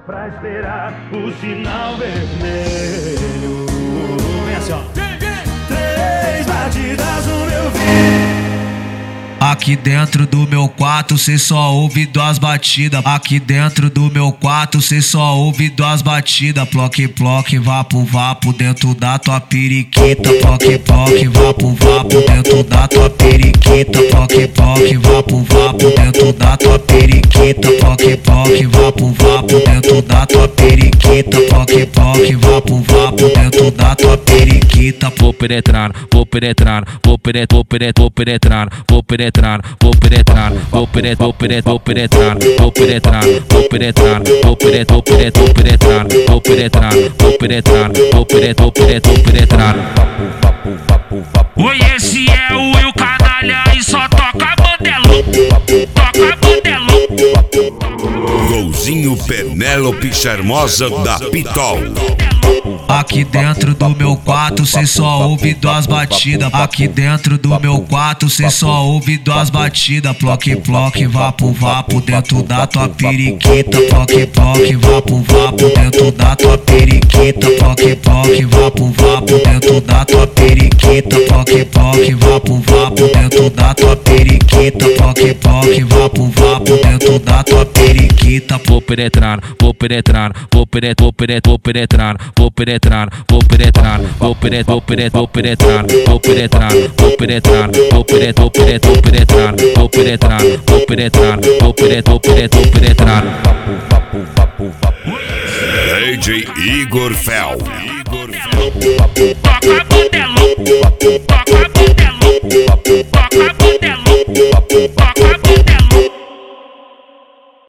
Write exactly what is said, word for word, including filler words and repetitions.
pra esperar o sinal vermelho. Vem assim, ó. Três batidas no meu vidro. Aqui dentro do meu quarto cê só ouve duas batidas. Aqui dentro do meu quarto cê só ouve duas batidas. Ploque, ploque, vapo, vapo dentro da tua periquita. Ploque, ploque, vapo, vapo dentro da tua periquita. Ploque, ploque, vapo, vapo dentro da tua periquita. Ploque, ploque, vapo, vapo dentro da tua periquita. Ploque, ploque, vapo, vapo dentro da tua periquita. Vou penetrar, vou penetrar, vou penetrar, vou penetrar, vou penetrar, vou penetrar, vou penetrar, vou penetrar, vou penetrar, vou penetrar, vou penetrar, vou penetrar, vou penetrar, vou penetrar, vou penetrar, vou penetrar, vou penetrar, vou penetrar, vou penetrar. Oi, esse é o Will Canalha e só toca bandelão, toca bandelão. Golzinho Penélope Charmosa da Pitol. Aqui dentro do meu quarto cê só ouve duas batidas. Aqui dentro do meu quarto cê só ouve duas batidas. Ploque, ploque, vapo, vapo dentro da tua periquita. Ploque, ploque, vapo, vapo dentro da tua periquita. Ploque, ploque, vapo, vapo dentro da tua periquita. Ploque, ploque, vapo, vapo dentro da tua periquita. Ploque, ploque, vapo, vapo dentro da tua periquita. Vou penetrar, vou penetrar, vou penetrar, vou penetrar, vou penetrar, vou penetrar, vou penetrar, vou penetrar, vou penetrar, vou penetrar, vou penetrar, vou penetrar, vou penetrar, vou penetrar, vou penetrar, vou penetrar, vou penetrar, vou penetrar. D J Igor Fel. Toca bandelão, toca bandelão, toca bandelão.